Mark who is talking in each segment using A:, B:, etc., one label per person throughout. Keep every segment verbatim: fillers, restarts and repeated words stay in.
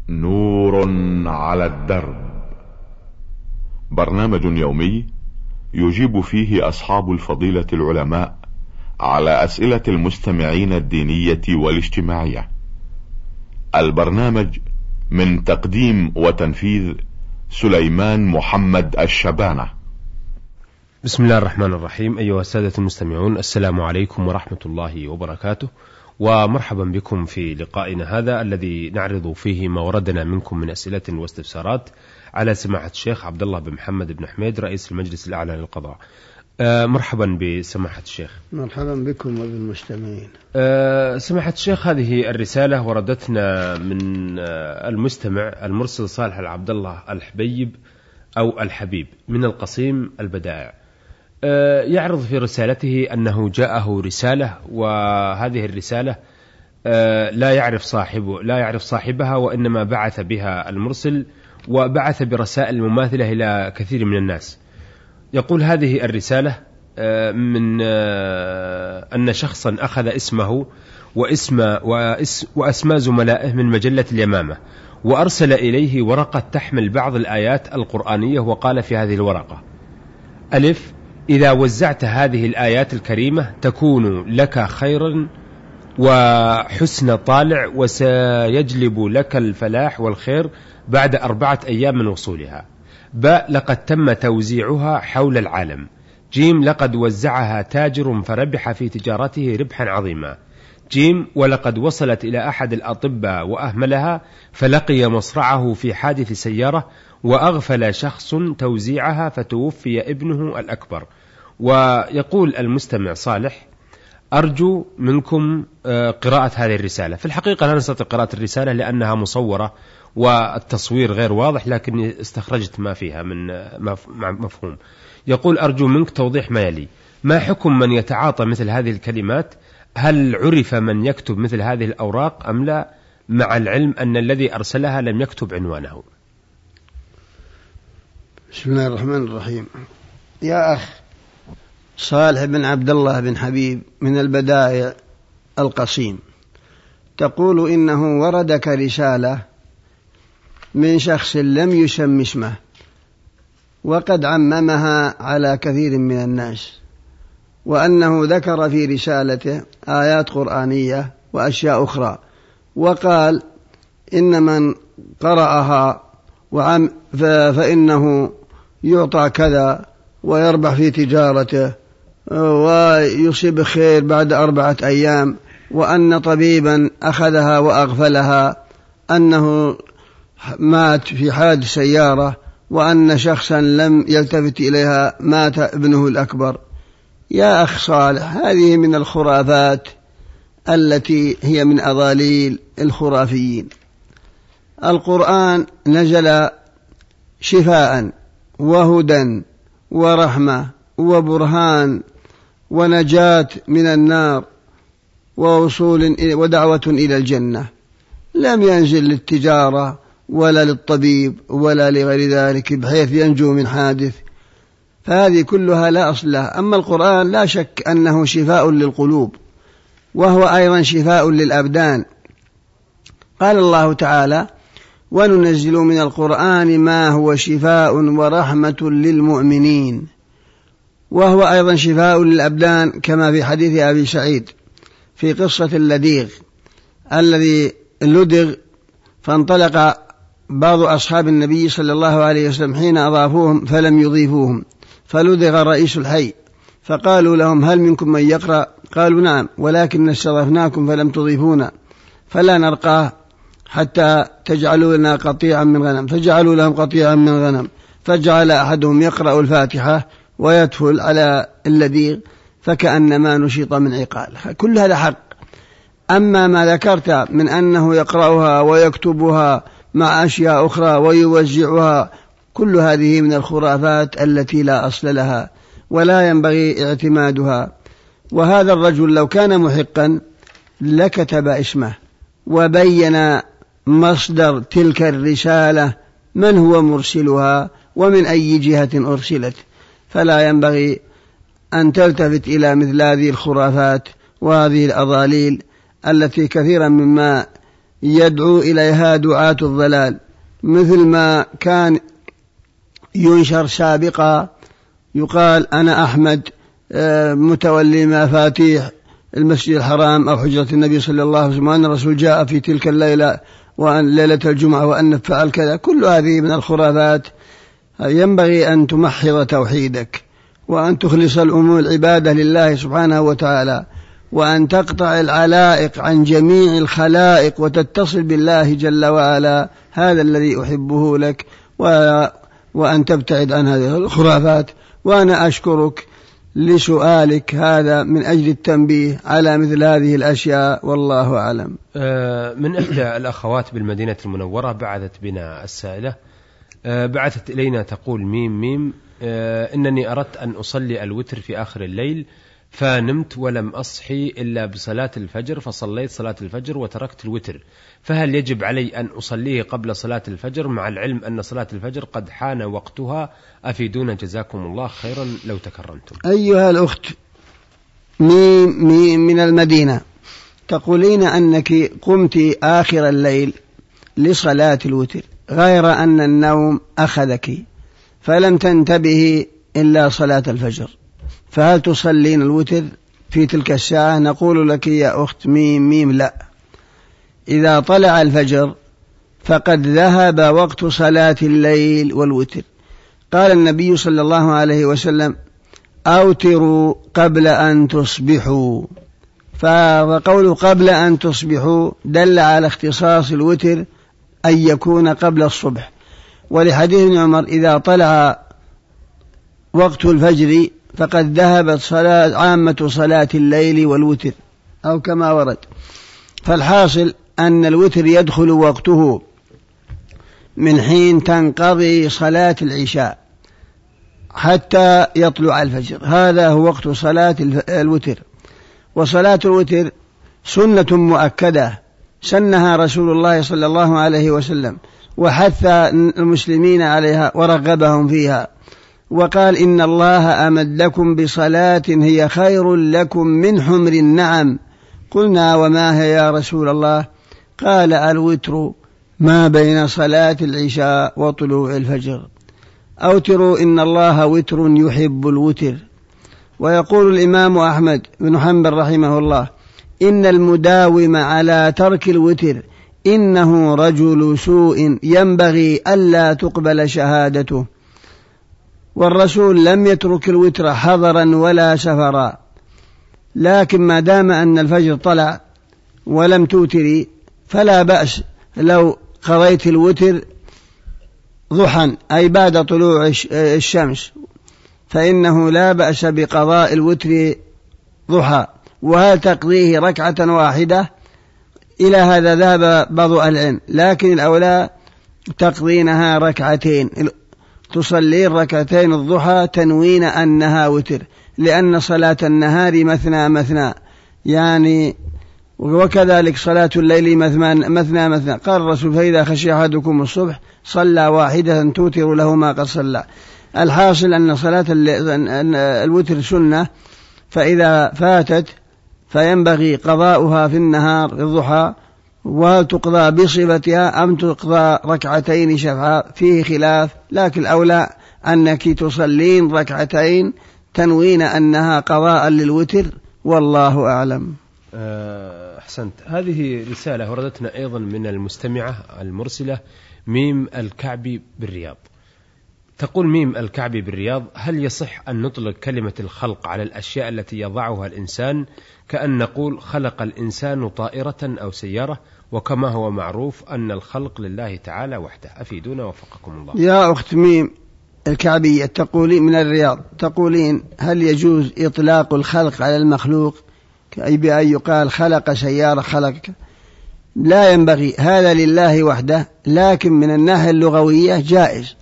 A: نور على الدرب، برنامج يومي يجيب فيه أصحاب الفضيلة العلماء على أسئلة المستمعين الدينية والاجتماعية. البرنامج من تقديم وتنفيذ سليمان محمد الشبانة.
B: بسم الله الرحمن الرحيم. أيها السادة المستمعون، السلام عليكم ورحمة الله وبركاته، ومرحبا بكم في لقائنا هذا الذي نعرض فيه ما وردنا منكم من أسئلة واستفسارات على سماحة الشيخ عبد الله بن محمد بن حميد رئيس المجلس الأعلى للقضاء. أه مرحبا بسماحة الشيخ.
C: مرحبا بكم وبالمستمعين.
B: أه سماحة الشيخ، هذه الرسالة وردتنا من أه المستمع المرسل صالح العبد الله الحبيب أو الحبيب من القصيم البدائع. أه يعرض في رسالته أنه جاءه رسالة، وهذه الرسالة أه لا يعرف صاحبه لا يعرف صاحبها، وإنما بعث بها المرسل وبعث برسائل مماثلة إلى كثير من الناس. يقول هذه الرسالة من أن شخصا أخذ اسمه واسم وأسماء زملائه من مجلة اليمامة، وأرسل إليه ورقة تحمل بعض الآيات القرآنية، وقال في هذه الورقة: ألف، إذا وزعت هذه الآيات الكريمة تكون لك خيرا وحسن طالع، وسيجلب لك الفلاح والخير بعد أربعة أيام من وصولها. باء، لقد تم توزيعها حول العالم. جيم، لقد وزعها تاجر فربح في تجارته ربحا عظيما. جيم، ولقد وصلت إلى أحد الأطباء وأهملها فلقي مصرعه في حادث سيارة، وأغفل شخص توزيعها فتوفي ابنه الأكبر. ويقول المستمع صالح: أرجو منكم قراءة هذه الرسالة. في الحقيقة لا نستطيع قراءة الرسالة لأنها مصورة والتصوير غير واضح، لكني استخرجت ما فيها من مفهوم. يقول: أرجو منك توضيح ما يلي: ما حكم من يتعاطى مثل هذه الكلمات؟ هل عرف من يكتب مثل هذه الأوراق أم لا، مع العلم أن الذي أرسلها لم يكتب عنوانه؟
C: بسم الله الرحمن الرحيم. يا أخ صالح بن عبد الله بن حبيب من البدائع القصيم، تقول إنه وردك رسالة من شخص لم يسم اسمه، وقد عممها على كثير من الناس، وأنه ذكر في رسالته آيات قرآنية وأشياء أخرى، وقال إن من قرأها وعم فإنه يعطى كذا ويربح في تجارته ويصيب خير بعد أربعة أيام، وأن طبيبا أخذها وأغفلها أنه مات في حادث سيارة، وأن شخصا لم يلتفت إليها مات ابنه الأكبر. يا أخ صالح، هذه من الخرافات التي هي من أضاليل الخرافيين. القرآن نزل شفاء وهدى ورحمة وبرهان ونجاة من النار ووصول ودعوة إلى الجنة، لم ينزل للتجارة ولا للطبيب ولا لغير ذلك بحيث ينجو من حادث، فهذه كلها لا أصل لها. أما القرآن لا شك أنه شفاء للقلوب، وهو أيضا شفاء للأبدان. قال الله تعالى: وننزل من القرآن ما هو شفاء ورحمة للمؤمنين، وهو أيضا شفاء للأبدان، كما في حديث أبي سعيد في قصة اللديغ الذي لدغ فانطلق بعض أصحاب النبي صلى الله عليه وسلم حين أضافوهم فلم يضيفوهم، فلدغ رئيس الحي، فقالوا لهم: هل منكم من يقرأ؟ قالوا: نعم، ولكن استضفناكم فلم تضيفونا، فلا نرقاه حتى تجعلوا لنا قطيعا من غنم. فجعلوا لهم قطيعا من غنم، فجعل أحدهم يقرأ الفاتحة ويدفل على اللديغ فكأنما نشط من عقال. كل هذا حق. أما ما ذكرت من أنه يقرأها ويكتبها مع أشياء أخرى ويوزعها، كل هذه من الخرافات التي لا أصل لها ولا ينبغي اعتمادها. وهذا الرجل لو كان محقا لكتب اسمه وبين مصدر تلك الرسالة، من هو مرسلها ومن أي جهة أرسلت، فلا ينبغي أن تلتفت إلى مثل هذه الخرافات وهذه الأضاليل التي كثيرا مما يدعو إليها دعاة الضلال، مثل ما كان ينشر سابقا يقال أنا أحمد متولي مفاتيح المسجد الحرام أو حجرة النبي صلى الله عليه وسلم، وأن الرسول جاء في تلك الليلة وأن ليلة الجمعة وأن فعل كذا. كل هذه من الخرافات. ينبغي أن تمحض توحيدك وأن تخلص الأمور العبادة لله سبحانه وتعالى، وأن تقطع العلائق عن جميع الخلائق وتتصل بالله جل وعلا. هذا الذي أحبه لك، وأن تبتعد عن هذه الخرافات. وأنا أشكرك لسؤالك هذا من أجل التنبيه على مثل هذه الأشياء، والله أعلم.
B: من إحدى الأخوات بالمدينة المنورة بعثت بنا السائلة، بعثت إلينا تقول ميم ميم إنني أردت أن أصلي الوتر في آخر الليل فنمت ولم أصحي إلا بصلاة الفجر، فصليت صلاة الفجر وتركت الوتر، فهل يجب علي أن أصليه قبل صلاة الفجر مع العلم أن صلاة الفجر قد حان وقتها؟ أفيدونا جزاكم الله خيرا لو تكرمتم.
C: أيها الأخت ميم ميم من المدينة، تقولين أنك قمت آخر الليل لصلاة الوتر غير أن النوم أخذك فلم تنتبه إلا صلاة الفجر، فهل تصلين الوتر في تلك الساعة؟ نقول لك يا أخت ميم ميم لا. إذا طلع الفجر فقد ذهب وقت صلاة الليل والوتر. قال النبي صلى الله عليه وسلم أوتروا قبل أن تصبحوا، فقول قبل أن تصبحوا دل على اختصاص الوتر أن يكون قبل الصبح. ولحديث ابن عمر إذا طلع وقت الفجر فقد ذهبت صلاة عامة صلاة الليل والوتر، أو كما ورد. فالحاصل أن الوتر يدخل وقته من حين تنقضي صلاة العشاء حتى يطلع الفجر، هذا هو وقت صلاة الوتر. وصلاة الوتر سنة مؤكدة سنها رسول الله صلى الله عليه وسلم، وحث المسلمين عليها ورغبهم فيها، وقال إن الله أمدكم بصلاة هي خير لكم من حمر النعم. قلنا وما هي يا رسول الله؟ قال الوتر ما بين صلاة العشاء وطلوع الفجر. أوتروا إن الله وتر يحب الوتر. ويقول الإمام أحمد بن حنبل رحمه الله إن المداوم على ترك الوتر إنه رجل سوء ينبغي ألا تقبل شهادته. والرسول لم يترك الوتر حضرا ولا سفرا، لكن ما دام أن الفجر طلع ولم توتري فلا بأس لو قضيت الوتر ضحى أي بعد طلوع الشمس، فإنه لا بأس بقضاء الوتر ضحى. وهل تقضيه ركعة واحدة؟ إلى هذا ذهب بعض العلم، لكن الأولى تقضينها ركعتين، تصلي ركعتين الضحى تنوين أنها وتر، لأن صلاة النهار مثنى مثنى يعني، وكذلك صلاة الليل مثنى مثنى مثنى. قال الرسول فإذا خشي أحدكم الصبح صلى واحدة توتر له ما قد صلى. الحاصل أن صلاة الوتر سنة، فإذا فاتت فينبغي قضاؤها في النهار الضحى، وتقضى بصفتها أم تقضى ركعتين شفعا فيه خلاف، لكن الأولى أنك تصلين ركعتين تنوين أنها قضاء للوتر، والله أعلم.
B: أحسنت. هذه رسالة وردتنا أيضا من المستمعة المرسلة ميم الكعبي بالرياض. تقول ميم الكعبي بالرياض هل يصح أن نطلق كلمة الخلق على الأشياء التي يضعها الإنسان، كأن نقول خلق الإنسان طائرة أو سيارة، وكما هو معروف أن الخلق لله تعالى وحده؟ أفيدونا وفقكم الله.
C: يا أخت ميم الكعبية تقولين من الرياض، تقولين هل يجوز إطلاق الخلق على المخلوق، أي بأن يقال خلق سيارة خلق؟ لا ينبغي، هذا لله وحده، لكن من الناحية اللغوية جائز،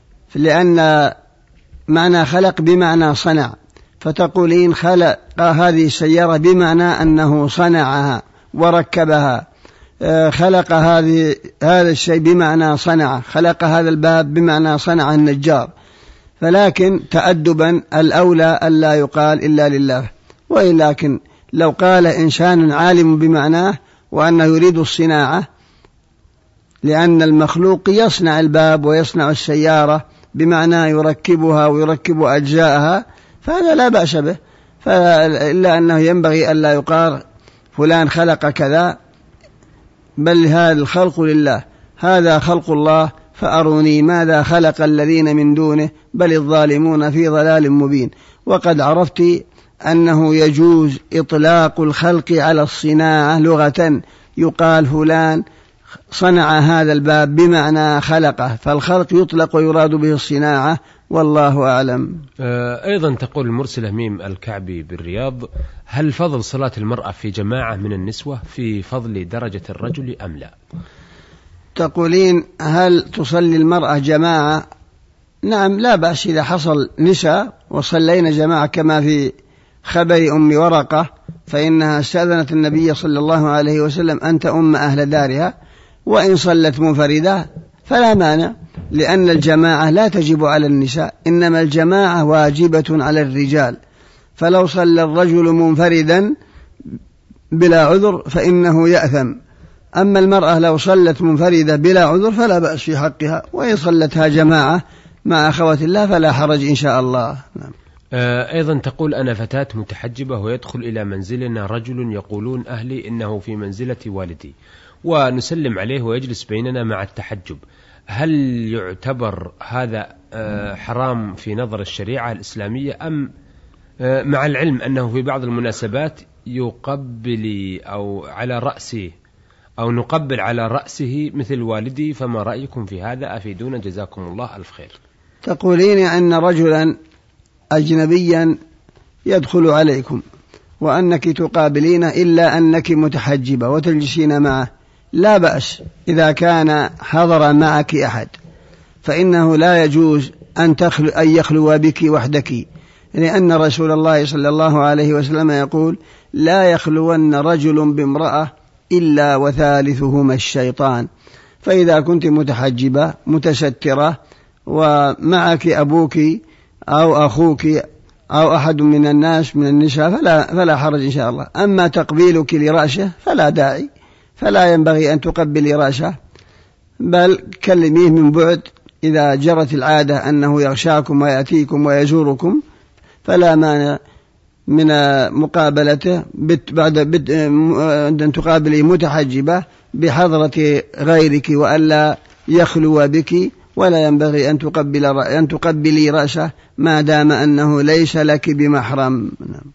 C: لأن معنى خلق بمعنى صنع، فتقولين خلق هذه السيارة بمعنى أنه صنعها وركبها، خلق هذه هذا الشيء بمعنى صنع، خلق هذا الباب بمعنى صنع النجار. فلكن تأدبا الأولى ألا يقال إلا لله. ولكن لو قال إنسان عالم بمعناه وأنه يريد الصناعة لأن المخلوق يصنع الباب ويصنع السيارة بمعنى يركبها ويركب أجزاءها، فهذا لا بأس به، إلا أنه ينبغي ألا يقال فلان خلق كذا، بل هذا الخلق لله، هذا خلق الله فأروني ماذا خلق الذين من دونه بل الظالمون في ضلال مبين. وقد عرفت أنه يجوز إطلاق الخلق على الصناعة لغة، يقال فلان صنع هذا الباب بمعنى خلقه، فالخلق يطلق ويراد به الصناعة، والله أعلم.
B: أيضا تقول المرسلة ميم الكعبي بالرياض: هل فضل صلاة المرأة في جماعة من النسوة في فضل درجة الرجل أم لا؟
C: تقولين هل تصلي المرأة جماعة؟ نعم، لا بأس إذا حصل نساء وصلينا جماعة، كما في خبر أم ورقة فإنها استأذنت النبي صلى الله عليه وسلم أن تؤم أهل دارها، وإن صلت منفردة فلا مانع، لأن الجماعة لا تجب على النساء، إنما الجماعة واجبة على الرجال، فلو صلى الرجل منفردا بلا عذر فإنه يأثم، أما المرأة لو صلت منفردة بلا عذر فلا بأس في حقها، وإن صلتها جماعة مع أخوات الله فلا حرج إن شاء الله. نعم.
B: أيضا تقول: أنا فتاة متحجبة ويدخل إلى منزلنا رجل يقولون أهلي إنه في منزلة والدي، ونسلم عليه ويجلس بيننا مع التحجب، هل يعتبر هذا حرام في نظر الشريعة الإسلامية، أم مع العلم أنه في بعض المناسبات يقبل أو على رأسه أو نقبل على رأسه مثل والدي، فما رأيكم في هذا؟ أفيدونا جزاكم الله ألف خير.
C: تقولين أن رجلا أجنبيا يدخل عليكم وأنك تقابلين إلا أنك متحجبة وتجلسين معه، لا بأس إذا كان حضر معك أحد، فإنه لا يجوز أن, تخلو أن يخلو بك وحدك، لأن رسول الله صلى الله عليه وسلم يقول: لا يخلون رجل بامرأة إلا وثالثهما الشيطان. فإذا كنت متحجبة متسترة ومعك أبوك أو أخوك أو أحد من الناس من النساء فلا, فلا حرج إن شاء الله. أما تقبيلك لرأسه فلا داعي، فلا ينبغي أن تقبلي رأسه، بل كلميه من بعد، إذا جرت العادة أنه يغشاكم ويأتيكم ويزوركم فلا مانع من مقابلته بعد أن تقابلي متحجبة بحضرة غيرك وألا يخلو بك، ولا ينبغي أن تقبل أن تقبلي رأسه ما دام أنه ليس لك بمحرم.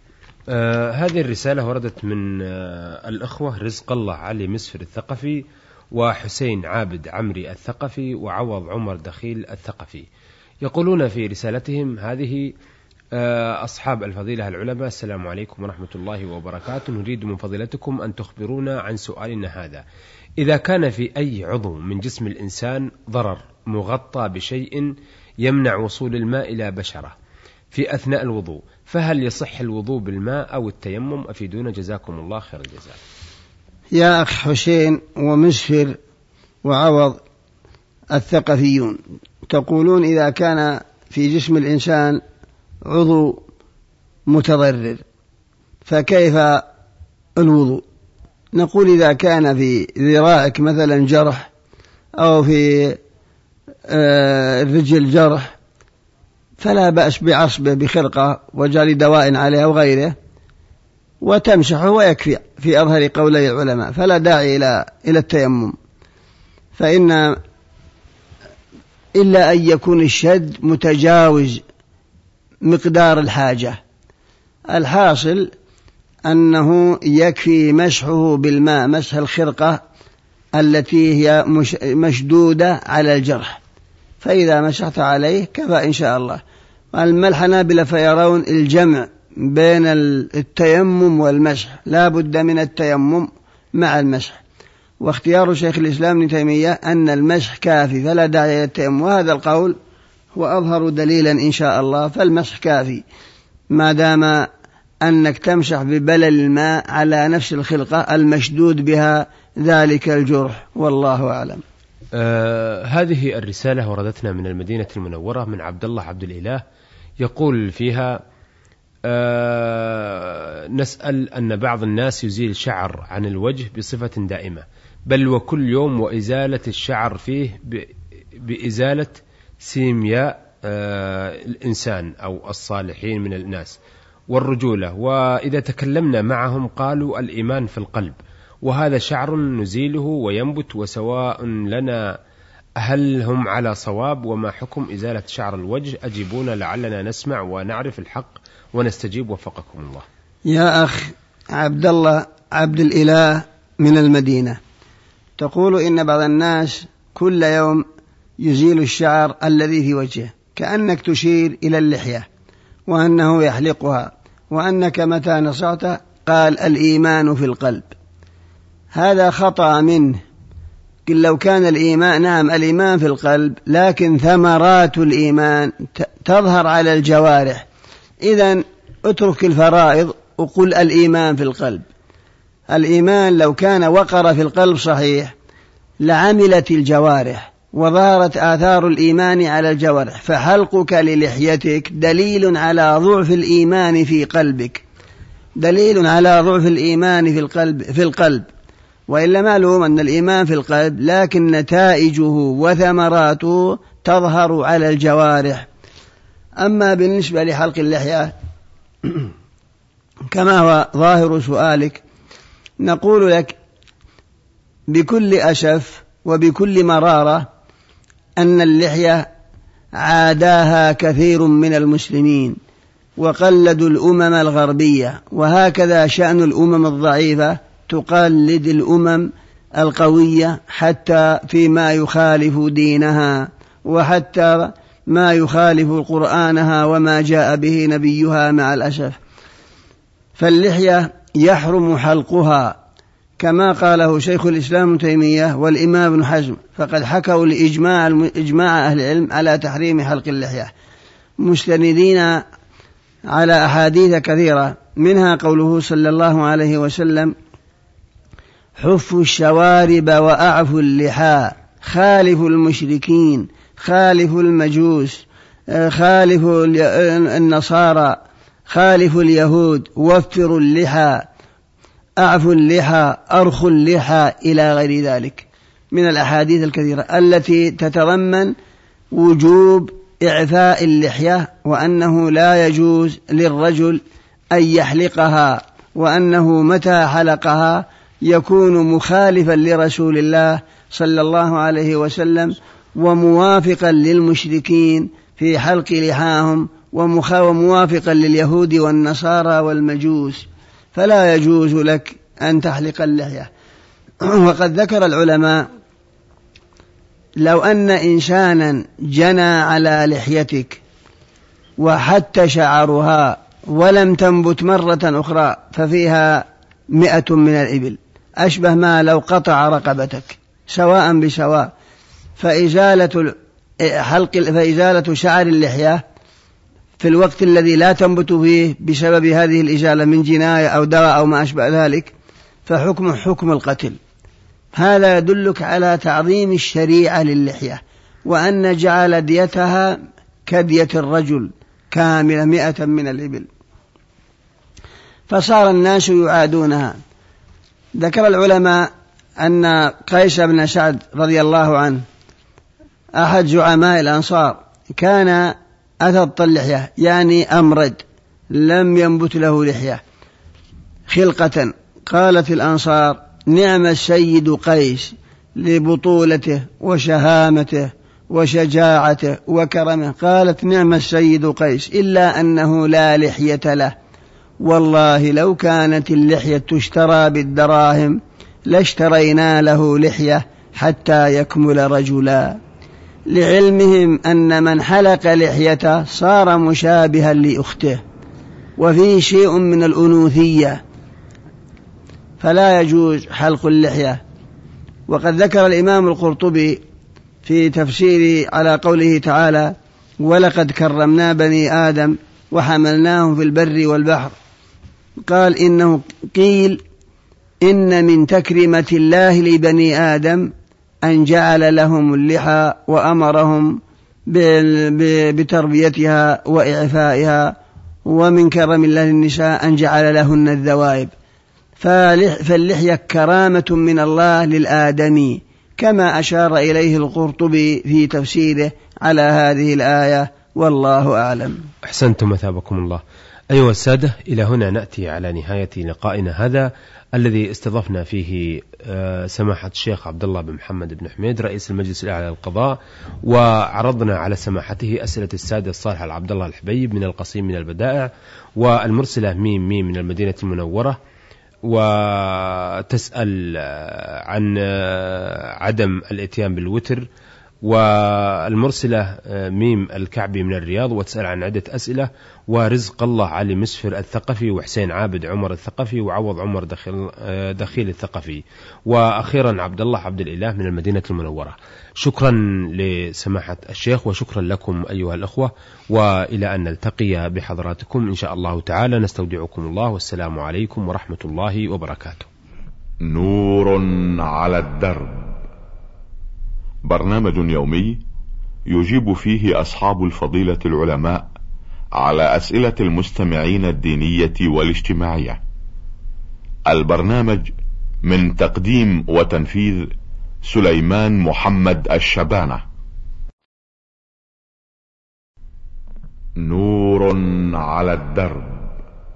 B: آه هذه الرسالة وردت من آه الأخوة رزق الله علي مسفر الثقفي، وحسين عابد عمري الثقفي، وعوض عمر دخيل الثقفي. يقولون في رسالتهم هذه: آه أصحاب الفضيلة العلماء، السلام عليكم ورحمة الله وبركاته، نريد من فضيلتكم أن تخبرونا عن سؤالنا هذا: إذا كان في أي عضو من جسم الإنسان ضرر مغطى بشيء يمنع وصول الماء إلى بشرة في أثناء الوضوء، فهل يصح الوضوء بالماء أو التيمم؟ أفيدونا جزاكم الله خير الجزاء.
C: يا أخ حسين ومسفر وعوض الثقفيون، تقولون إذا كان في جسم الإنسان عضو متضرر فكيف الوضوء؟ نقول إذا كان في ذراعك مثلا جرح أو في الرجل جرح فلا بأس بعصبه بخرقة وجعل دواء عليه أو غيره وتمسحه ويكفي في أظهر قولي العلماء، فلا داعي إلى إلى التيمم، فإن إلا أن يكون الشد متجاوز مقدار الحاجة. الحاصل أنه يكفي مسحه بالماء، مسح الخرقة التي هي مشدودة على الجرح، فإذا مسحت عليه كفى إن شاء الله. أما الحنابلة فيرون الجمع بين التيمم والمسح، لا بد من التيمم مع المسح، واختيار شيخ الإسلام ابن تيمية أن المسح كافي فلا داعي للتيمم، وهذا القول هو أظهر دليلا إن شاء الله، فالمسح كافي ما دام أنك تمسح ببلل الماء على نفس الخلقة المشدود بها ذلك الجرح، والله أعلم.
B: آه هذه الرسالة وردتنا من المدينة المنورة من عبد الله عبد الإله، يقول فيها: آه نسأل أن بعض الناس يزيل شعر عن الوجه بصفة دائمة، بل وكل يوم، وإزالة الشعر فيه بإزالة سيمياء الإنسان أو الصالحين من الناس والرجولة. وإذا تكلمنا معهم قالوا الإيمان في القلب، وهذا شعر نزيله وينبت، وسواء لنا هل هم على صواب، وما حكم إزالة شعر الوجه؟ أجيبونا لعلنا نسمع ونعرف الحق ونستجيب، وفقكم الله.
C: يا أخ عبد الله عبد الإله من المدينة، تقول إن بعض الناس كل يوم يزيل الشعر الذي في وجهه، كأنك تشير إلى اللحية وأنه يحلقها، وأنك متى نصعت قال الإيمان في القلب. هذا خطأ منه. قل لو كان الإيمان، نعم الإيمان في القلب، لكن ثمرات الإيمان تظهر على الجوارح. إذن اترك الفرائض وقل الإيمان في القلب. الإيمان لو كان وقر في القلب صحيح لعملت الجوارح وظهرت آثار الإيمان على الجوارح. فحلقك للحيتك دليل على ضعف الإيمان في قلبك، دليل على ضعف الإيمان في القلب في القلب وإلا معلوم أن الإيمان في القلب، لكن نتائجه وثمراته تظهر على الجوارح. أما بالنسبة لحلق اللحية كما هو ظاهر سؤالك، نقول لك بكل أسف وبكل مرارة أن اللحية عاداها كثير من المسلمين وقلدوا الأمم الغربية، وهكذا شأن الأمم الضعيفة تقلد الأمم القوية حتى فيما يخالف دينها، وحتى ما يخالف قرآنها وما جاء به نبيها مع الأسف. فاللحية يحرم حلقها كما قاله شيخ الإسلام ابن تيمية والإمام ابن حزم، فقد حكوا لإجماع إجماع أهل العلم على تحريم حلق اللحية، مستندين على أحاديث كثيرة، منها قوله صلى الله عليه وسلم: حفوا الشوارب وأعفوا اللحى، خالفوا المشركين، خالفوا المجوس، خالفوا النصارى، خالفوا اليهود، وفروا اللحى، أعفوا اللحى، أرخوا اللحى، إلى غير ذلك من الأحاديث الكثيرة التي تتضمن وجوب إعفاء اللحية، وأنه لا يجوز للرجل أن يحلقها، وأنه متى حلقها يكون مخالفا لرسول الله صلى الله عليه وسلم وموافقا للمشركين في حلق لحاهم، وموافقا لليهود والنصارى والمجوس، فلا يجوز لك أن تحلق اللحية. وقد ذكر العلماء لو أن إنسانا جنى على لحيتك وحتى شعرها ولم تنبت مرة أخرى ففيها مئة من الإبل، أشبه ما لو قطع رقبتك سواء بسواء. فإزالة حلق فإزالة شعر اللحية في الوقت الذي لا تنبت فيه بسبب هذه الإزالة من جناية أو دواء أو ما أشبه ذلك فحكم حكم القتل. هذا يدلك على تعظيم الشريعة للحية، وأن جعل ديتها كدية الرجل كاملة مئة من الإبل، فصار الناس يعادونها. ذكر العلماء أن قيس بن سعد رضي الله عنه أحد زعماء الأنصار كان أثط اللحية، يعني أمرد، لم ينبت له لحية خلقة. قالت الأنصار: نعم السيد قيس لبطولته وشهامته وشجاعته وكرمه. قالت: نعم السيد قيس إلا أنه لا لحية له، والله لو كانت اللحية تشترى بالدراهم لاشترينا له لحية حتى يكمل رجلا، لعلمهم أن من حلق لحيته صار مشابها لأخته وفيه شيء من الأنوثية، فلا يجوز حلق اللحية. وقد ذكر الإمام القرطبي في تفسيره على قوله تعالى: ولقد كرمنا بني آدم وحملناهم في البر والبحر، قال إنه قيل إن من تكريمة الله لبني آدم أن جعل لهم اللحى وأمرهم بتربيتها وإعفائها، ومن كرم الله للنساء أن جعل لهن الذوائب. فاللحية كرامة من الله للآدمي، كما أشار إليه القرطبي في تفسيره على هذه الآية، والله أعلم.
B: أحسنتم مثابكم الله. أيها السادة، إلى هنا نأتي على نهاية لقائنا هذا الذي استضفنا فيه سماحة الشيخ عبد الله بن محمد بن حميد رئيس المجلس الأعلى للقضاء، وعرضنا على سماحته أسئلة السادة الصالح العبد الله الحبيب من القصيم من البدائع، والمرسلة ميم ميم من المدينة المنورة، وتسأل عن عدم الاتيان بالوتر، والمرسلة ميم الكعبي من الرياض وتسأل عن عدة أسئلة، ورزق الله علي مسفر الثقفي، وحسين عابد عمر الثقفي، وعوض عمر دخيل, دخيل الثقفي، وأخيرا عبد الله عبد الإله من المدينة المنورة. شكرا لسماحة الشيخ، وشكرا لكم أيها الأخوة، وإلى أن نلتقي بحضراتكم إن شاء الله تعالى، نستودعكم الله، والسلام عليكم ورحمة الله وبركاته.
A: نور على الدرب، برنامج يومي يجيب فيه أصحاب الفضيلة العلماء على أسئلة المستمعين الدينية والاجتماعية. البرنامج من تقديم وتنفيذ سليمان محمد الشبانة. نور على الدرب،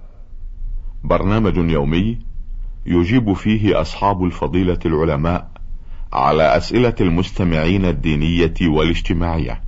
A: برنامج يومي يجيب فيه أصحاب الفضيلة العلماء على أسئلة المستمعين الدينية والاجتماعية.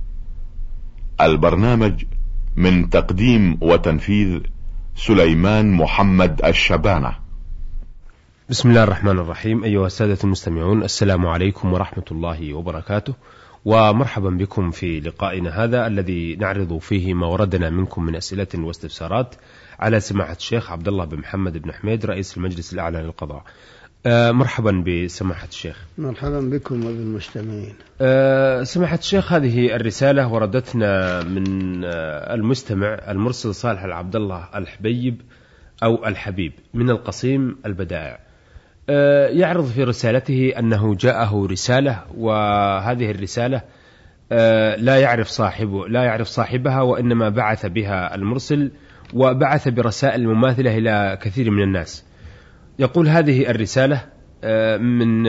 A: البرنامج من تقديم وتنفيذ سليمان محمد الشبانة.
B: بسم الله الرحمن الرحيم. أيها السادة المستمعون، السلام عليكم ورحمة الله وبركاته، ومرحبا بكم في لقائنا هذا الذي نعرض فيه ما وردنا منكم من أسئلة واستفسارات على سماحة الشيخ عبد الله بن محمد بن حميد رئيس المجلس الأعلى للقضاء. أه مرحبا بسماحة الشيخ.
C: مرحبا بكم وبالمستمعين.
B: أه سماحة الشيخ، هذه الرسالة وردتنا من أه المستمع المرسل صالح العبد الله الحبيب أو الحبيب من القصيم البدائع. أه يعرض في رسالته أنه جاءه رسالة، وهذه الرسالة أه لا يعرف صاحبه لا يعرف صاحبها، وإنما بعث بها المرسل، وبعث برسائل مماثلة إلى كثير من الناس. يقول هذه الرسالة من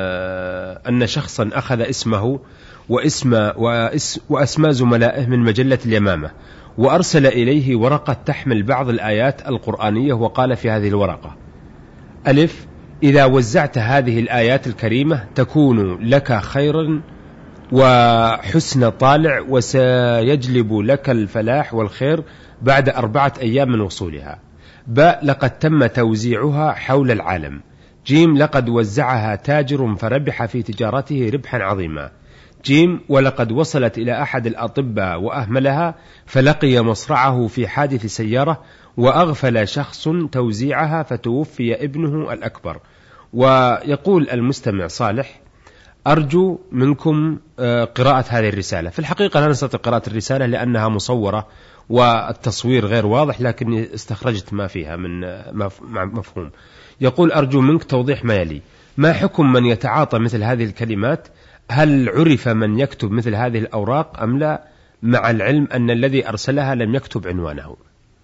B: أن شخصا أخذ اسمه واسم وأسماء زملائه من مجلة اليمامة، وأرسل إليه ورقة تحمل بعض الآيات القرآنية، وقال في هذه الورقة: ألف، إذا وزعت هذه الآيات الكريمة تكون لك خيرا وحسن طالع، وسيجلب لك الفلاح والخير بعد أربعة أيام من وصولها. باء، لقد تم توزيعها حول العالم. جيم، لقد وزعها تاجر فربح في تجارته ربحا عظيما. جيم، ولقد وصلت إلى أحد الأطباء وأهملها، فلقي مصرعه في حادث سيارة، وأغفل شخص توزيعها فتوفي ابنه الأكبر. ويقول المستمع صالح: أرجو منكم قراءة هذه الرسالة. في الحقيقة لا نستطيع قراءة الرسالة لأنها مصورة والتصوير غير واضح، لكني استخرجت ما فيها من مفهوم. يقول: أرجو منك توضيح ما يلي: ما حكم من يتعاطى مثل هذه الكلمات؟ هل عرف من يكتب مثل هذه الأوراق أم لا، مع العلم أن الذي أرسلها لم يكتب عنوانه؟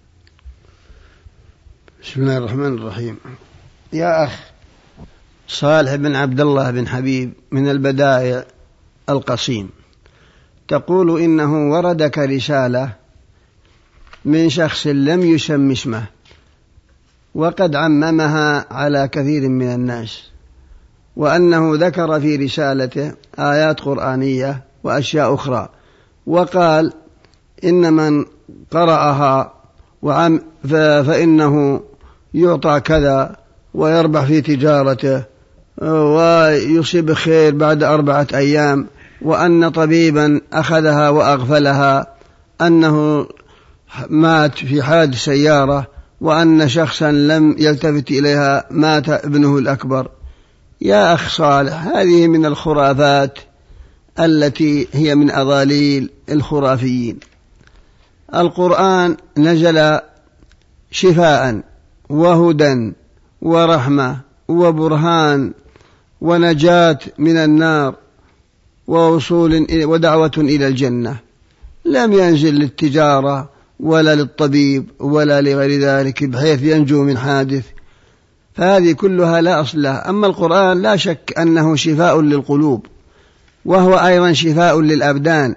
C: بسم الله الرحمن الرحيم. يا أخ صالح بن عبد الله بن حبيب من البدائع القصيم، تقول إنه وردك رسالة من شخص لم يسم اسمه، وقد عممها على كثير من الناس، وأنه ذكر في رسالته آيات قرآنية وأشياء أخرى، وقال إن من قرأها وعم فإنه يعطى كذا ويربح في تجارته ويصيب خير بعد أربعة أيام، وأن طبيبا أخذها وأغفلها أنه مات في حادث سيارة، وأن شخصا لم يلتفت إليها مات ابنه الأكبر. يا أخ صالح، هذه من الخرافات التي هي من أضاليل الخرافيين. القرآن نزل شفاء وهدى ورحمة وبرهان ونجاة من النار ووصول ودعوة إلى الجنة، لم ينزل للتجارة ولا للطبيب ولا لغير ذلك بحيث ينجو من حادث. فهذه كلها لا أصل لها. أما القرآن لا شك أنه شفاء للقلوب، وهو أيضا شفاء للأبدان.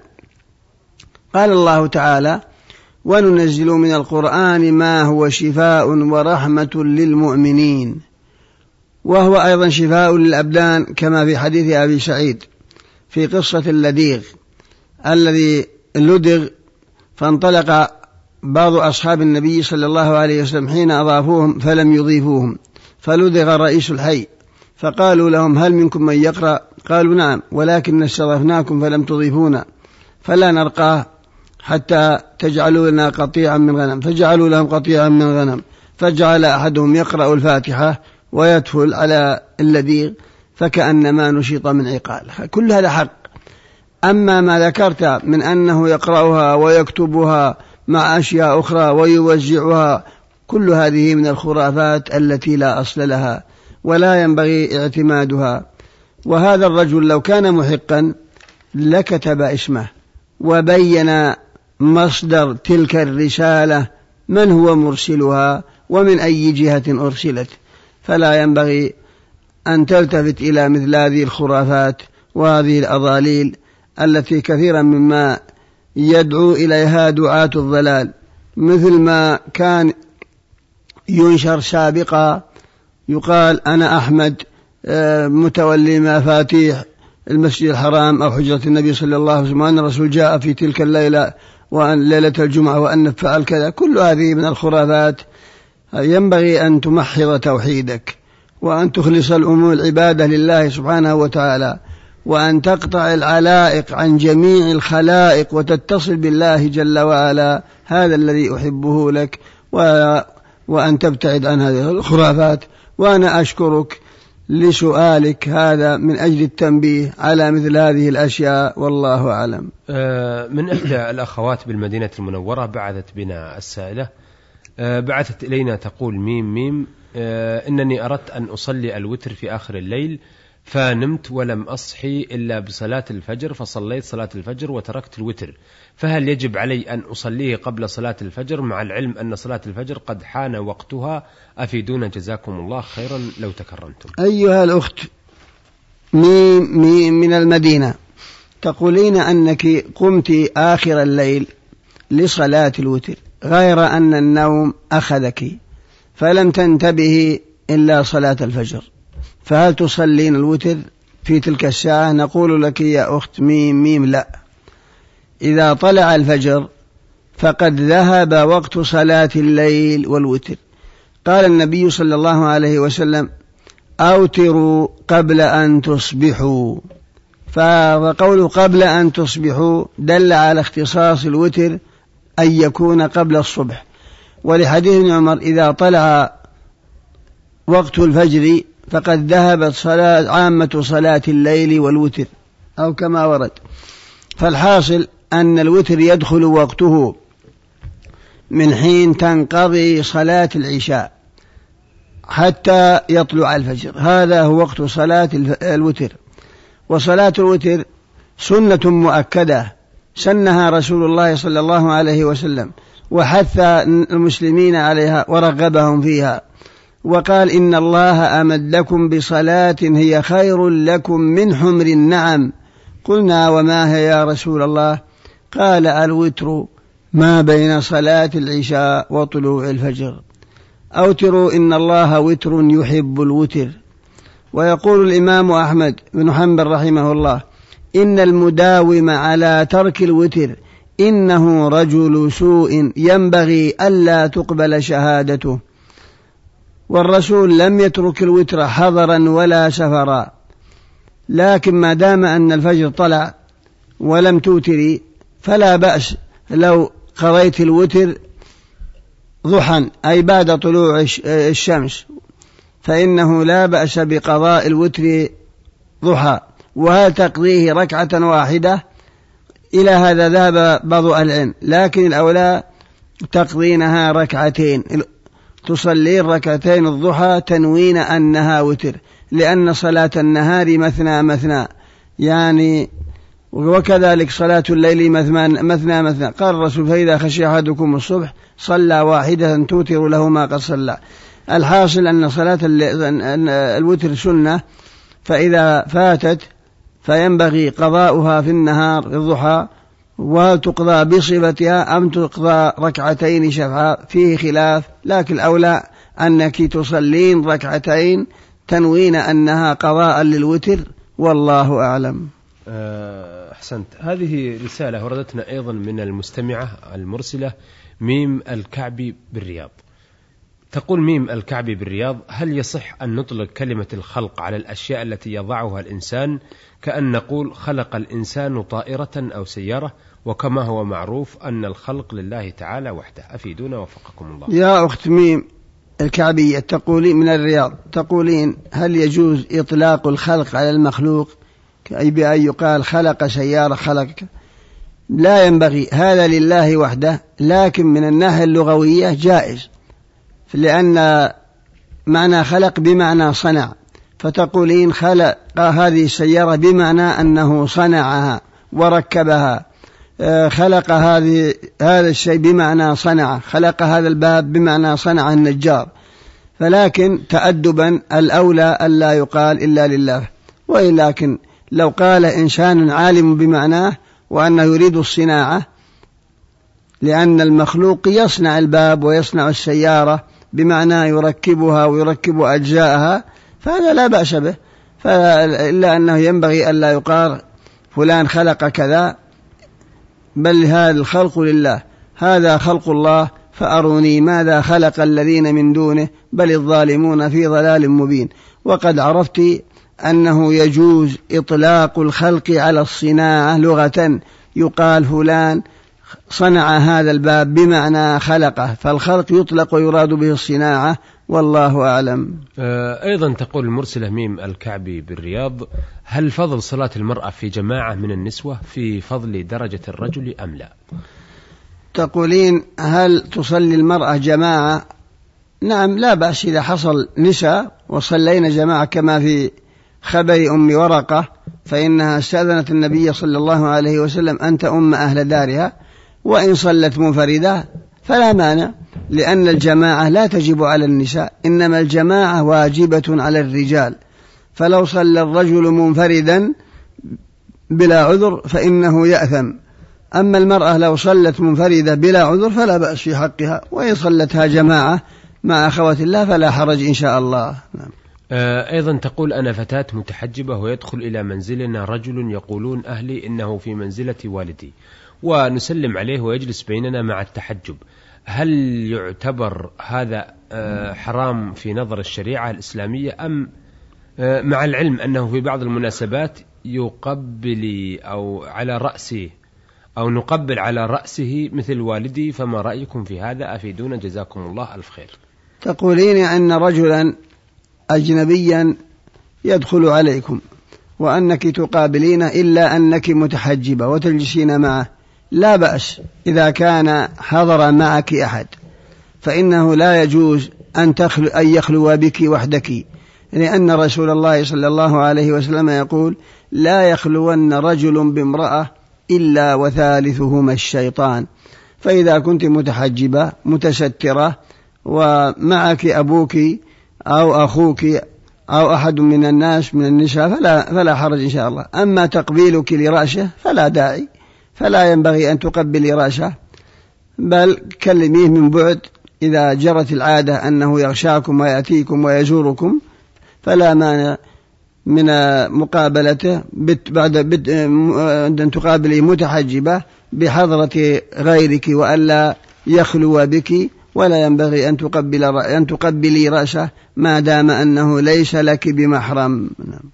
C: قال الله تعالى: وننزل من القرآن ما هو شفاء ورحمة للمؤمنين، وهو أيضا شفاء للأبدان، كما في حديث أبي سعيد في قصة اللديغ الذي لدغ فانطلق بعض أصحاب النبي صلى الله عليه وسلم حين أضافوهم فلم يضيفوهم، فلدغ رئيس الحي، فقالوا لهم: هل منكم من يقرأ؟ قالوا: نعم، ولكن استضفناكم فلم تضيفونا، فلا نرقاه حتى تجعلوا لنا قطيعا من غنم. فجعلوا لهم قطيعا من غنم، فجعل أحدهم يقرأ الفاتحة ويدخل على اللديغ فكأنما نشط من عقال. كل هذا حق. أما ما ذكرت من أنه يقرأها ويكتبها مع أشياء أخرى ويوزعها، كل هذه من الخرافات التي لا أصل لها ولا ينبغي اعتمادها. وهذا الرجل لو كان محقا لكتب اسمه وبين مصدر تلك الرسالة، من هو مرسلها ومن أي جهة أرسلت، فلا ينبغي أن تلتفت إلى مثل هذه الخرافات وهذه الأضاليل التي كثيرا مما يدعو إليها دعاة الضلال، مثل ما كان ينشر سابقا يقال: أنا أحمد متولي مفاتيح المسجد الحرام أو حجرة النبي صلى الله عليه وسلم، وأن الرسول جاء في تلك الليلة وأن ليلة الجمعة وأن فعل كذا. كل هذه من الخرافات. ينبغي أن تمحض توحيدك وأن تخلص الأمور العبادة لله سبحانه وتعالى، وأن تقطع العلائق عن جميع الخلائق وتتصل بالله جل وعلا. هذا الذي أحبه لك، وأن تبتعد عن هذه الخرافات. وأنا أشكرك لسؤالك هذا من أجل التنبيه على مثل هذه الأشياء، والله أعلم.
B: من إحدى الأخوات بالمدينة المنورة بعثت بنا السائلة، بعثت إلينا تقول: ميم ميم إنني أردت أن أصلي الوتر في آخر الليل، فنمت ولم أصحي إلا بصلاة الفجر، فصليت صلاة الفجر وتركت الوتر، فهل يجب علي أن أصليه قبل صلاة الفجر، مع العلم أن صلاة الفجر قد حان وقتها؟ أفيدونا جزاكم الله خيرا لو تكرمتم.
C: أيها الأخت ميم ميم من المدينة، تقولين أنك قمت آخر الليل لصلاة الوتر غير أن النوم أخذك فلم تنتبه إلا صلاة الفجر، فهل تصلين الوتر في تلك الساعة؟ نقول لك يا أخت ميم ميم: لا. إذا طلع الفجر فقد ذهب وقت صلاة الليل والوتر. قال النبي صلى الله عليه وسلم: أوتروا قبل أن تصبحوا، فقوله قبل أن تصبحوا دل على اختصاص الوتر أن يكون قبل الصبح. ولحديث ابن عمر: إذا طلع وقت الفجر فقد ذهبت صلاة عامة صلاة الليل والوتر، أو كما ورد. فالحاصل أن الوتر يدخل وقته من حين تنقضي صلاة العشاء حتى يطلع الفجر، هذا هو وقت صلاة الوتر. وصلاة الوتر سنة مؤكدة سنها رسول الله صلى الله عليه وسلم، وحث المسلمين عليها ورغبهم فيها، وقال: إن الله أمدكم بصلاة هي خير لكم من حمر النعم. قلنا: وما هي يا رسول الله؟ قال: الوتر ما بين صلاة العشاء وطلوع الفجر. أوتروا إن الله وتر يحب الوتر. ويقول الإمام أحمد بن حنبل رحمه الله: إن المداوم على ترك الوتر إنه رجل سوء ينبغي ألا تقبل شهادته. والرسول لم يترك الوتر حضرا ولا سفرا، لكن ما دام أن الفجر طلع ولم توتري فلا بأس لو قضيت الوتر ضحى أي بعد طلوع الشمس، فإنه لا بأس بقضاء الوتر ضحى. وهل تقضيه ركعة واحدة؟ إلى هذا ذهب بعض العلم، لكن الأولى تقضينها ركعتين، تصلي ركعتين الضحى تنوين أنها وتر، لأن صلاة النهار مثنى مثنى يعني، وكذلك صلاة الليل مثنى مثنى. قال الرسول: فإذا خشي أحدكم الصبح صلى واحدة توتر له ما قد صلى. الحاصل أن صلاة الوتر سنة، فإذا فاتت فينبغي قضاؤها في النهار في الضحى، وتقضى بصفتها أم تقضى ركعتين شفعا، فيه خلاف، لكن الأولى أنك تصلين ركعتين تنوين أنها قضاء للوتر، والله أعلم.
B: أحسنت. هذه رسالة وردتنا أيضا من المستمعة المرسلة ميم الكعبي بالرياض، تقول ميم الكعبي بالرياض: هل يصح أن نطلق كلمة الخلق على الأشياء التي يضعها الإنسان، كأن نقول خلق الإنسان طائرة أو سيارة، وكما هو معروف أن الخلق لله تعالى وحده؟ أفيدونا وفقكم الله.
C: يا أخت ميم الكعبية، تقولين من الرياض، تقولين هل يجوز إطلاق الخلق على المخلوق، أي بأن يقال خلق سيارة خلق؟ لا ينبغي، هذا لله وحده، لكن من الناحية اللغوية جائز، لأن معنى خلق بمعنى صنع، فتقولين خلق هذه السيارة بمعنى أنه صنعها وركبها، خلق هذه هذا الشيء بمعنى صنع، خلق هذا الباب بمعنى صنع النجار، فلكن تأدبا الأولى ألا يقال إلا لله. ولكن لو قال إنسان عالم بمعناه وأنه يريد الصناعة، لأن المخلوق يصنع الباب ويصنع السيارة بمعنى يركبها ويركب أجزاءها، فهذا لا بأس به، إلا أنه ينبغي ألا يقال فلان خلق كذا، بل هذا الخلق لله، هذا خلق الله، فأروني ماذا خلق الذين من دونه، بل الظالمون في ضلال مبين. وقد عرفت أنه يجوز إطلاق الخلق على الصناعة لغة، يقال فلان صنع هذا الباب بمعنى خلقه، فالخلق يطلق ويراد به الصناعة، والله أعلم.
B: أيضا تقول المرسلة ميم الكعبي بالرياض: هل فضل صلاة المرأة في جماعة من النسوة في فضل درجة الرجل أم لا؟
C: تقولين هل تصلي المرأة جماعة؟ نعم، لا بأس إذا حصل نساء وصلينا جماعة، كما في خبر أم ورقة، فإنها استأذنت النبي صلى الله عليه وسلم أن تؤم أهل دارها، وإن صلت منفردة فلا مانع، لأن الجماعة لا تجب على النساء، إنما الجماعة واجبة على الرجال، فلو صلى الرجل منفردا بلا عذر فإنه يأثم، أما المرأة لو صلت منفردة بلا عذر فلا بأس في حقها، وإن صلتها جماعة مع أخوات الله فلا حرج إن شاء الله. نعم.
B: أيضا تقول: أنا فتاة متحجبة ويدخل إلى منزلنا رجل يقولون أهلي إنه في منزلة والدي، ونسلم عليه ويجلس بيننا مع التحجب، هل يعتبر هذا حرام في نظر الشريعة الإسلامية، أم مع العلم أنه في بعض المناسبات يقبل أو على رأسه أو نقبل على رأسه مثل والدي، فما رأيكم في هذا؟ أفيدونا جزاكم الله ألف خير.
C: تقولين أن رجلا أجنبيا يدخل عليكم وأنك تقابلين إلا أنك متحجبة وتجلسين معه، لا بأس إذا كان حضر معك أحد، فإنه لا يجوز أن, تخلو أن يخلو بك وحدك، لأن رسول الله صلى الله عليه وسلم يقول: لا يخلون رجل بامرأة إلا وثالثهما الشيطان. فإذا كنت متحجبة متسترة ومعك أبوك أو أخوك أو أحد من الناس من النساء فلا, فلا حرج إن شاء الله. أما تقبيلك لرأسه فلا داعي، فلا ينبغي أن تقبلي رأسه، بل كلميه من بعد، إذا جرت العادة أنه يغشاكم ويأتيكم ويزوركم فلا مانع من مقابلته بعد أن تقابلي متحجبة بحضرة غيرك، وألا يخلو بك، ولا ينبغي أن تقبل أن تقبلي رأسه ما دام أنه ليس لك بمحرم.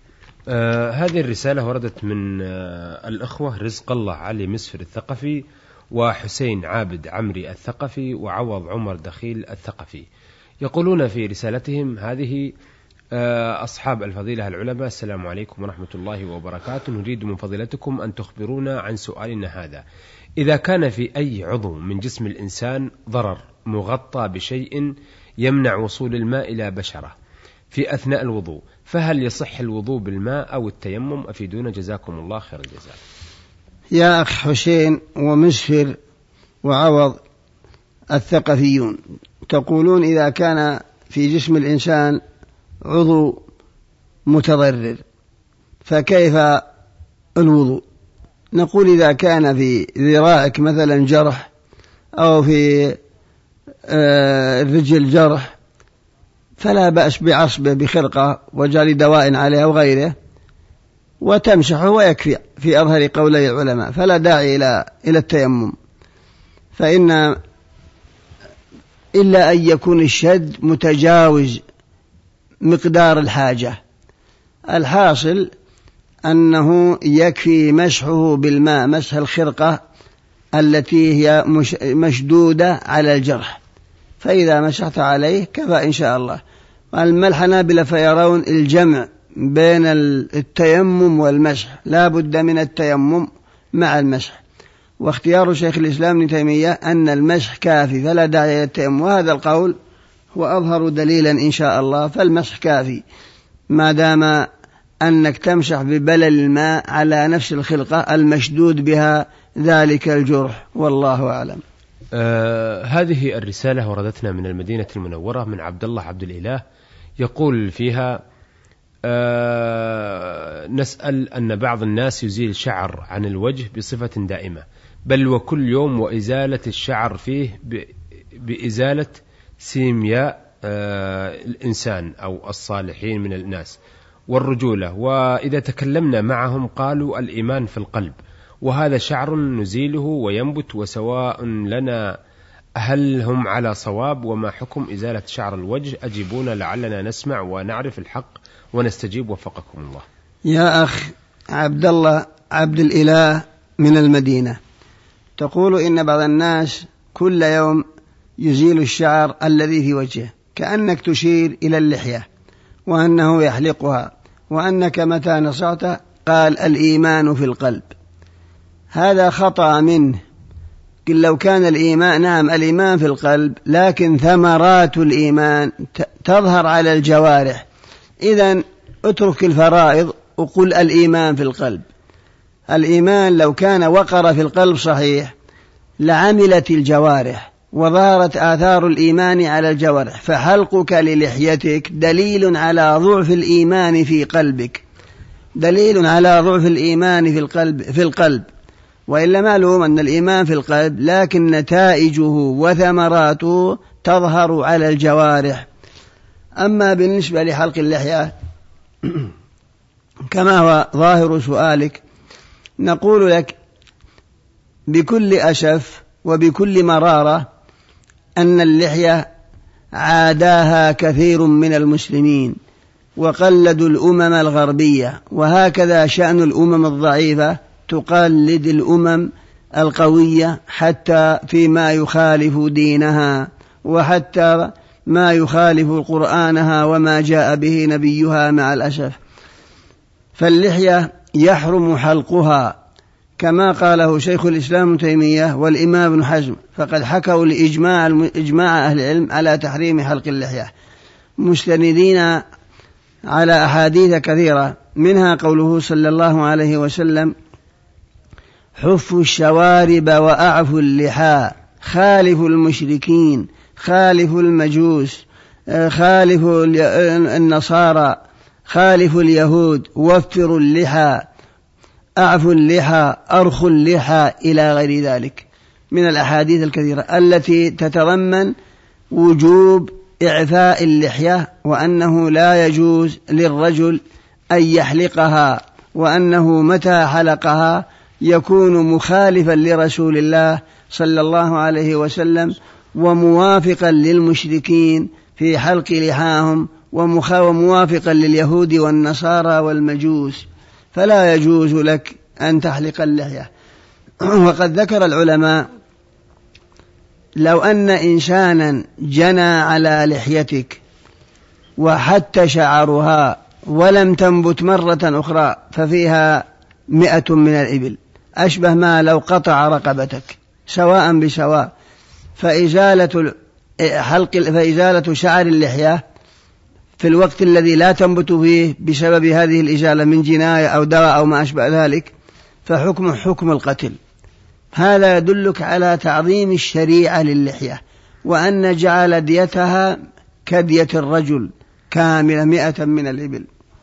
B: آه هذه الرسالة وردت من آه الأخوة رزق الله علي مسفر الثقفي، وحسين عابد عمري الثقفي، وعوض عمر دخيل الثقفي. يقولون في رسالتهم هذه: آه أصحاب الفضيلة العلماء، السلام عليكم ورحمة الله وبركاته، نريد من فضيلتكم أن تخبرونا عن سؤالنا هذا: إذا كان في أي عضو من جسم الإنسان ضرر مغطى بشيء يمنع وصول الماء إلى بشرة في أثناء الوضوء، فهل يصح الوضوء بالماء أو التيمم؟ أفيدونا جزاكم الله خير الجزاء.
C: يا أخ حسين ومسفر وعوض الثقفيون، تقولون إذا كان في جسم الإنسان عضو متضرر، فكيف الوضوء؟ نقول إذا كان في ذراعك مثلا جرح أو في الرجل جرح فلا بأس بعصبه بخرقة وجعل دواء عليه أو غيره وتمسحه ويكفي في أظهر قولي العلماء، فلا داعي إلى إلى التيمم، فإن إلا أن يكون الشد متجاوز مقدار الحاجة. الحاصل أنه يكفي مسحه بالماء، مسح الخرقة التي هي مشدودة على الجرح، فإذا مسحت عليه كفى إن شاء الله. أما الحنابلة فيرون الجمع بين التيمم والمسح، لا بد من التيمم مع المسح، واختيار شيخ الإسلام ابن تيمية أن المسح كافي فلا داعي للتيمم، وهذا القول هو أظهر دليلا إن شاء الله، فالمسح كافي ما دام أنك تمسح ببلل الماء على نفس الخلقة المشدود بها ذلك الجرح، والله أعلم.
B: آه هذه الرسالة وردتنا من المدينة المنورة من عبد الله عبد الإله، يقول فيها: آه نسأل أن بعض الناس يزيل شعر عن الوجه بصفة دائمة، بل وكل يوم، وإزالة الشعر فيه بإزالة سيمياء آه الإنسان أو الصالحين من الناس والرجولة، وإذا تكلمنا معهم قالوا الإيمان في القلب، وهذا شعر نزيله وينبت وسواء لنا، هل هم على صواب؟ وما حكم إزالة شعر الوجه؟ أجيبونا لعلنا نسمع ونعرف الحق ونستجيب، وفقكم الله.
C: يا أخ عبد الله عبد الإله من المدينة، تقول إن بعض الناس كل يوم يزيل الشعر الذي في وجهه، كأنك تشير إلى اللحية وأنه يحلقها، وأنك متى نصعت قال الإيمان في القلب. هذا خطأ منه. قل لو كان الإيمان، نعم الإيمان في القلب، لكن ثمرات الإيمان تظهر على الجوارح. إذن اترك الفرائض وقل الإيمان في القلب. الإيمان لو كان وقر في القلب صحيح لعملت الجوارح وظهرت آثار الإيمان على الجوارح، فحلقك للحيتك دليل على ضعف الإيمان في قلبك، دليل على ضعف الإيمان في القلب في القلب وإلا معلوم أن الإيمان في القلب، لكن نتائجه وثمراته تظهر على الجوارح. أما بالنسبة لحلق اللحية كما هو ظاهر سؤالك، نقول لك بكل أسف وبكل مرارة أن اللحية عاداها كثير من المسلمين وقلدوا الأمم الغربية، وهكذا شأن الأمم الضعيفة تقلد الأمم القوية حتى فيما يخالف دينها وحتى ما يخالف قرآنها وما جاء به نبيها مع الأسف. فاللحية يحرم حلقها كما قاله شيخ الإسلام ابن تيمية والإمام ابن حزم، فقد حكوا لإجماع إجماع أهل العلم على تحريم حلق اللحية مستندين على أحاديث كثيرة، منها قوله صلى الله عليه وسلم: حفوا الشوارب وأعفوا اللحى، خالفوا المشركين، خالفوا المجوس، خالفوا النصارى، خالفوا اليهود، وفروا اللحى، أعفوا اللحى، أرخوا اللحى، إلى غير ذلك من الأحاديث الكثيرة التي تتضمن وجوب إعفاء اللحية، وأنه لا يجوز للرجل أن يحلقها، وأنه متى حلقها يكون مخالفا لرسول الله صلى الله عليه وسلم وموافقا للمشركين في حلق لحاهم وموافقا لليهود والنصارى والمجوس، فلا يجوز لك أن تحلق اللحية. وقد ذكر العلماء لو أن إنسانا جنى على لحيتك وحتى شعرها ولم تنبت مرة أخرى ففيها مئة من الإبل، أشبه ما لو قطع رقبتك سواء بسواء. فإزالة حلق فإزالة شعر اللحية في الوقت الذي لا تنبت فيه بسبب هذه الإزالة من جناية أو دواء أو ما أشبه ذلك فحكم حكم القتل. هذا يدلك على تعظيم الشريعة للحية، وأن جعل ديتها كدية الرجل كاملة مئة من الإبل،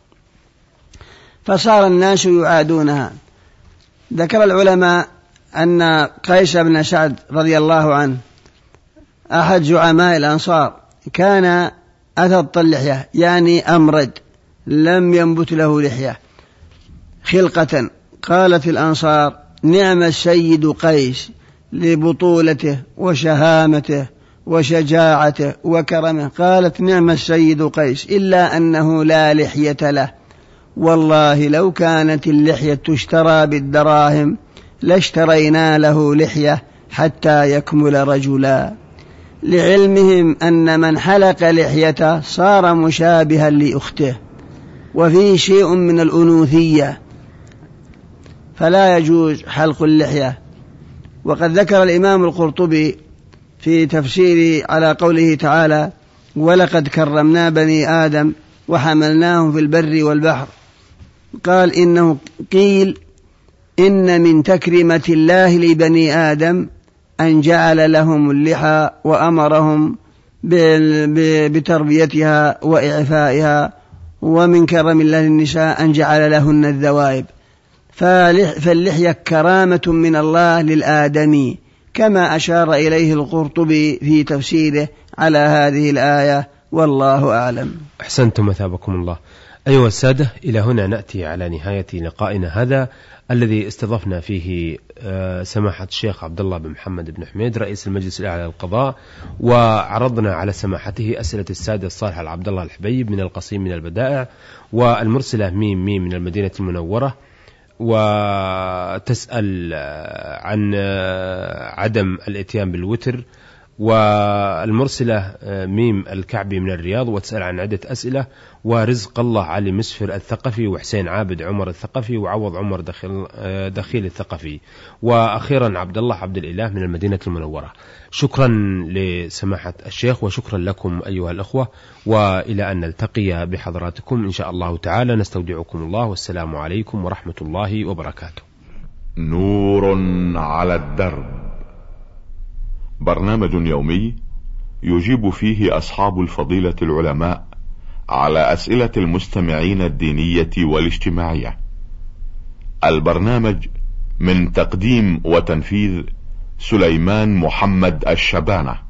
C: فصار الناس يعادونها. ذكر العلماء أن قيس بن سعد رضي الله عنه أحد زعماء الأنصار كان أثط اللحية، يعني أمرد، لم ينبت له لحية خلقة. قالت الأنصار: نعم السيد قيس لبطولته وشهامته وشجاعته وكرمه. قالت: نعم السيد قيس إلا أنه لا لحية له، والله لو كانت اللحية تشترى بالدراهم لاشترينا له لحية حتى يكمل رجلا، لعلمهم أن من حلق لحيته صار مشابها لأخته، وفيه شيء من الأنوثية، فلا يجوز حلق اللحية. وقد ذكر الإمام القرطبي في تفسير على قوله تعالى: ولقد كرمنا بني آدم وحملناهم في البر والبحر، قال إنه قيل إن من تكريمة الله لبني آدم أن جعل لهم اللحى وأمرهم بتربيتها وإعفائها، ومن كرم الله للنساء أن جعل لهن الذوائب، فاللحية كرامة من الله للآدمي، كما أشار إليه القرطبي في تفسيره على هذه الآية، والله أعلم.
B: أحسنتم مثابكم الله. أيها السادة، إلى هنا نأتي على نهاية لقائنا هذا الذي استضفنا فيه سماحة الشيخ عبد الله بن محمد بن حميد رئيس المجلس الأعلى للقضاء، وعرضنا على سماحته أسئلة السادة الصالح العبد الله الحبيب من القصيم من البدائع، والمرسلة ميم ميم من المدينة المنورة، وتسأل عن عدم الاتيان بالوتر، والمرسلة ميم الكعبي من الرياض وتسأل عن عدة أسئلة، ورزق الله علي مسفر الثقفي، وحسين عابد عمر الثقفي، وعوض عمر دخيل, دخيل الثقفي، وأخيرا عبد الله عبد الإله من المدينة المنورة. شكرا لسماحة الشيخ، وشكرا لكم أيها الأخوة، وإلى أن نلتقي بحضراتكم إن شاء الله تعالى، نستودعكم الله، والسلام عليكم ورحمة الله وبركاته.
A: نور على الدرب، برنامج يومي يجيب فيه أصحاب الفضيلة العلماء على أسئلة المستمعين الدينية والاجتماعية. البرنامج من تقديم وتنفيذ سليمان محمد الشبانة.